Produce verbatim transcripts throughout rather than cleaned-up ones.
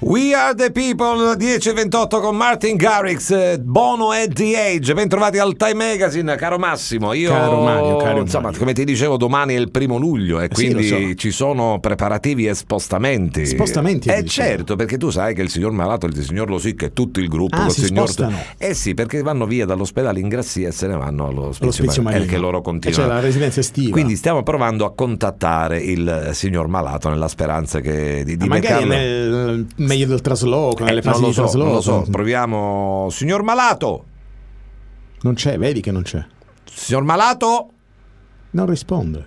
We are the people, dieci e ventotto con Martin Garrix, Bono at the Age. Bentrovati al Time Magazine, caro Massimo. Io, caro Mario, caro insomma, Mario. come ti dicevo, domani è il primo luglio e Eh quindi sì, lo so. ci sono preparativi e spostamenti. Spostamenti, Eh dicevo. certo, perché tu sai che il signor Malato, il signor Losic e tutto il gruppo Ah, col si signor spostano. Eh sì, perché vanno via dall'ospedale in Grassia e se ne vanno allo Lo spizio marino, perché loro E continuano. c'è la residenza estiva. Quindi stiamo provando a contattare il signor Malato nella speranza che di, di Ah, magari beccarlo. nel meglio del trasloco, nelle Eh, non fasi lo di so, trasloco. non lo so, proviamo. Signor Malato, Non c'è, vedi che non c'è. signor Malato, Non risponde.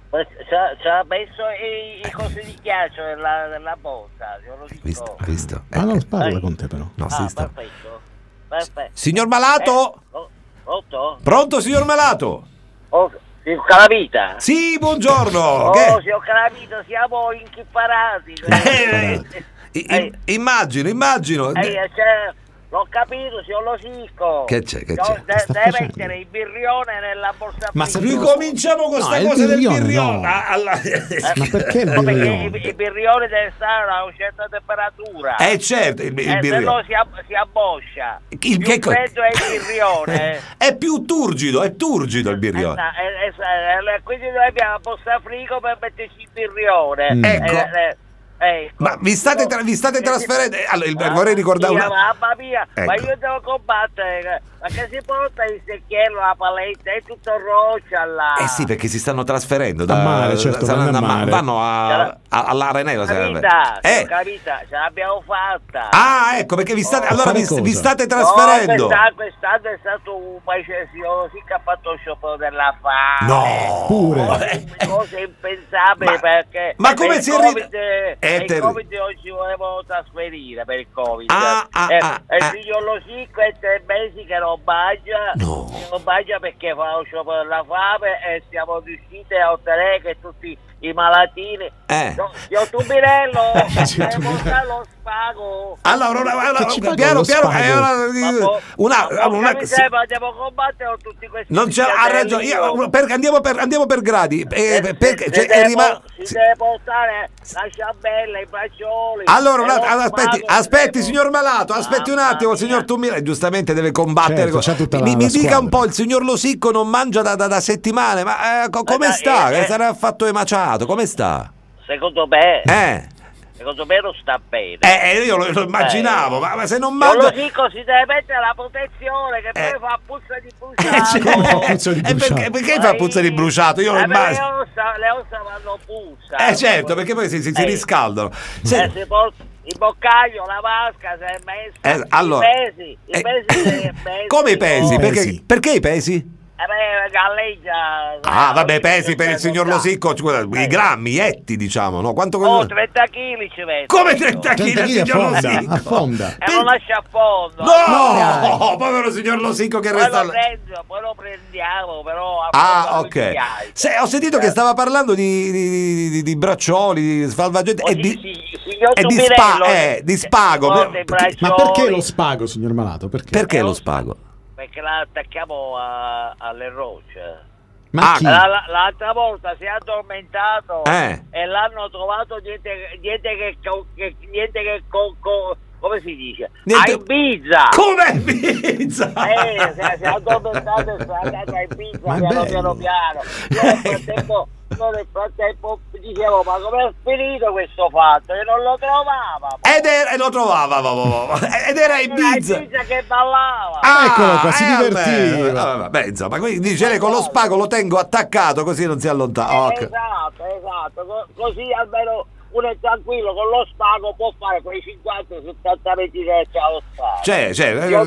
Ci ha messo i, i cosi di ghiaccio nella, nella borsa, io lo dico. visto, visto. Ma non Eh, parla Dai. con te però. no, Ah, si sta. perfetto. Perfetto. Signor Malato, Eh, oh, pronto? pronto signor Malato? Oh, signor Calamita? Sì, buongiorno. Oh, Che- signor Calamita, siamo inchipparati. Eh, i- i- immagino, immagino. Eh, cioè, l'ho capito, signor Losicco. Che c'è, che No, c'è? de- Che sta deve facendo? mettere il birrione nella borsa Ma frigo. se- Ricominciamo con No, questa il cosa del birrione, birrione. no. Ah, alla- Ma perché il No, perché birrione? il, il birrione deve stare a una certa temperatura. Eh certo, il, il Eh, se no birrione. si, ab- si abboscia. Il- Più che co- freddo è il birrione. È più turgido, è turgido il birrione. Eh, eh, eh, eh, quindi noi abbiamo la borsa frigo per metterci il birrione. Mm. Ecco. Eh, eh, ecco. Ma vi state, tra- vi state Eh, trasferendo? sì. Allora, il- Mamma vorrei ricordare mia, una. Mamma mia, ma Ecco. io devo combattere. Ma che si porta il secchiello, la paletta, è tutto roccia là. Eh sì, perché si stanno trasferendo da A mare, certo, stanno vanno a andando a mare. vanno a, a, all'Arenello. Capita, Eh. capita, ce l'abbiamo fatta. Ah, ecco, perché vi state, Oh. allora vi, Fare vi cosa? state No, trasferendo. quest'anno, quest'anno è stato un paese sì che ha fatto il sciopero della fame. No. Pure. Cose, cose impensabili Ma- perché ma per come il si Covid, ri- eh, È per il terri- Covid non ci volevano trasferire per il Covid. Ah, ah, eh, ah, e il ah. signor Losicco è tre mesi che non mangia. No. Non mangia perché fa lo sciopero della fame e siamo riusciti a ottenere che tutti i malatini. Eh. No, io Tubirello, Sì, devo Tubirello. portare lo spago. Allora, una- allora, Che ci paga piano lo piano spago? eh, una, Ma boh, una, ma una- mi sì, sembra andiamo a combattere con tutti questi non c'è, ha picciatelli, ragione. Io- io. per- andiamo, per, andiamo per gradi. eh, Eh, perché si cioè, è deve rima- po- si sì. deve portare la ciambella, i braccioli. Allora, un e att- lo aspetti, spago aspetti, si signor Malato, aspetti un Mamma attimo, il mia. signor Tumire giustamente deve combattere. Certo, c'ha tutta la- mi mi la dica squadra. un po', il signor Losicco non mangia da, da- da settimane, ma eh, co- come Ma, sta? eh, Che eh. sarà fatto emaciato? Come sta? Secondo me, Eh, secondo me non sta bene. eh, eh, io lo, lo immaginavo, ma, ma se non Non lo mangia. dico, si deve mettere la protezione che Eh. poi fa puzza di Eh, cioè, bruciato. Puzza di eh, perché, bruciato. perché fa puzza di bruciato? Io lo Eh, beh, immagino. le ossa, le ossa vanno puzza. Eh certo, perché poi si, si- si Eh. riscaldano. Se- Eh, si porta il boccaglio, la vasca, si è messo. Eh, allora, I pesi, i eh, pesi, i pesi come i pesi? no. I Perché, pesi. perché i pesi? Eh beh, galleggia. Ah, eh, vabbè, oggi pesi c'è per il sempre signor già. Losicco, scusa, i Eh. grammi, gli etti, diciamo, no? Quanto Oh, trenta chili ci metto. Come trenta chili trenta il chili signor affonda, Losicco? affonda. E lo lascia a fondo. No! No! Povero signor Losicco che Poi resta... lo prendo, poi lo prendiamo, però a Ah, fondo ok. mi piace. Se- ho sentito che Eh. stava parlando di, di, di- di braccioli, di salvagente Oh, e sì, di, sì, signor e di Tubirello, spa- eh, di spago. porta i Perché- Ma braccioli, perché lo spago, signor Malato? Perché? Perché lo spago? Perché la attacchiamo a- alle rocce. Ma Ah, chi? La- la- l'altra volta si è addormentato Eh. e l'hanno trovato niente, niente che, co- che niente che co- co- come si dice? Niente- A Ibiza. Come pizza? Eh, si è, si è addormentato e sta andando a Ibiza Ma è piano bello. piano piano. Io nel frattempo, io nel frattempo dicevo, ma com'è finito questo fatto? Che non lo trovava. Ed era, e lo trovava, va, va, va. ed era a Ibiza. Era Ibiza che ballava. Ah, Eccolo qua, si eh, divertiva. Vabbè, vabbè, insomma, quindi dice lei con lo spago lo tengo attaccato così non si allontana. Eh, Ok. Esatto, esatto, Co- così almeno uno è tranquillo, con lo spago può fare quei cinquanta settanta metri che c'ha lo spago. C'è, c'è. Io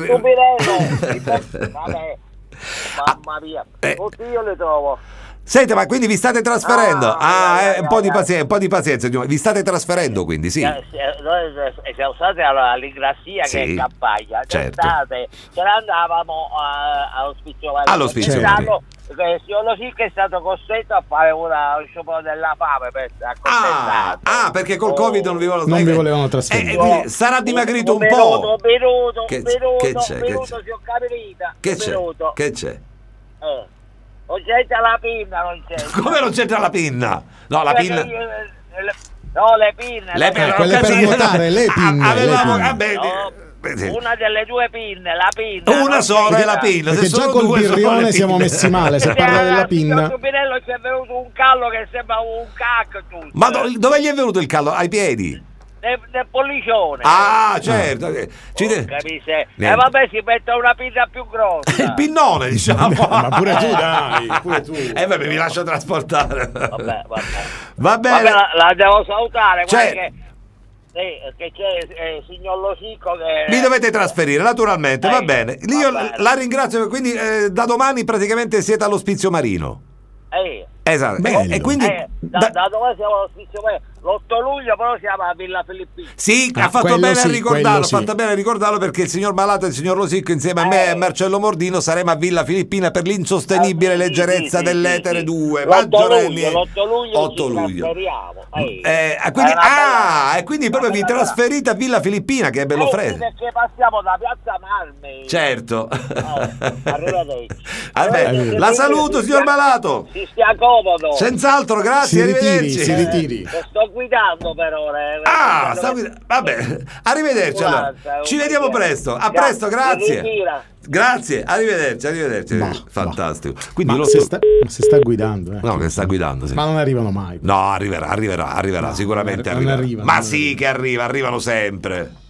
Tubirello, vabbè, mamma mia, Eh. tutti io le trovo. Senti, ma quindi vi state trasferendo? Ah, Ah, ai, eh, ai, un po' di ai, pazienza, un po' di pazienza, signore. Vi state trasferendo quindi, sì. Eh, sì, eh, Noi eh, siamo stati alla- all'Ingrassia Sì, che è in campagna, certo. d'estate ce ne andavamo a- all'ospizio marino. All'ospizio Quest'anno, eh, il signor Losicco è stato costretto a fare una, un sciopero della fame per Ah, accontentato. ah, perché col Covid non vi volevano Non vi eh, volevano eh, trasferire. eh, quindi sarà dimagrito un minuto, po'. Un minuto, Che- un minuto, che un c'è, che minuto, c'è? signor Camerita, Che un c'è? minuto. Che c'è? Eh. Non c'entra la pinna, non c'entra. Come non c'entra la pinna? No, la Perché pinna. io, eh, No, le pinne. Le le pinne, Eh, quelle per cazzo, nuotare, le ah, pinne, avevamo, le pinne. vabbè, No, eh, una delle due pinne, la pinna. una non sola è la pinna. pinna. Perché se già sono col due sono le birrione siamo pinne. messi male, se Sì, parla della signor pinna. Tupinello, ci è venuto un callo che sembra un cactus. Ma do- dove gli è venuto il callo? Ai piedi? Nel, nel pollicione. Ah, certo. Ci de- Capisci? E Niente. vabbè, si mette una pinna più grossa. Il pinnone, diciamo. Ma pure tu, dai, pure tu. Eh vabbè, mi lascio trasportare. Vabbè, vabbè. Va bene. Vabbè, la, la devo salutare. Guarda C'è- che, eh, che c'è eh, il signor Losicco che... Mi dovete trasferire, naturalmente, va Eh, bene. va Io bene. la ringrazio, quindi eh, da domani praticamente siete all'ospizio marino. Eh, Esatto. Bello. E quindi eh, da, da- da dove siamo all'ospizio? l'otto luglio però siamo a Villa Filippina. Sì, Ah, ha fatto quello bene sì, a ricordarlo, quello ha sì. fatto bene a ricordarlo perché il signor Malato e il signor Rosicco insieme a me Eh. e Marcello Mordino saremo a Villa Filippina per l'insostenibile Ah, sì, leggerezza sì, sì, dell'etere sì. due, L'otto maggiorenni. luglio, l'otto luglio otto ci luglio. trasferiamo. Eh. Eh, ah, quindi, È una bella- ah, e quindi proprio vi una bella- trasferite a Villa Filippina che è bello Eh, sì, freddo. perché passiamo da Piazza Marmi. Certo. Eh, arrivederci. Vabbè, Arrivederci. la saluto, Si signor stia- Malato. Si stia comodo. Senz'altro, Si grazie, ritiri, arrivederci. si ritiri. Eh, sto guidando per ora. eh. Ah, sta guida- vabbè, arrivederci allora. Guarda, Ci un vediamo piacere. presto. A Grazie, presto, grazie. si ritira. Grazie, arrivederci, arrivederci. Ma- Fantastico. Quindi Ma lo se sta, ma se sta guidando, eh. No, che sta guidando, sì. Ma non arrivano mai. No, arriverà, arriverà, arriverà, No, sicuramente non arriverà. arriva, Ma non sì arriva. che arriva, arrivano sempre.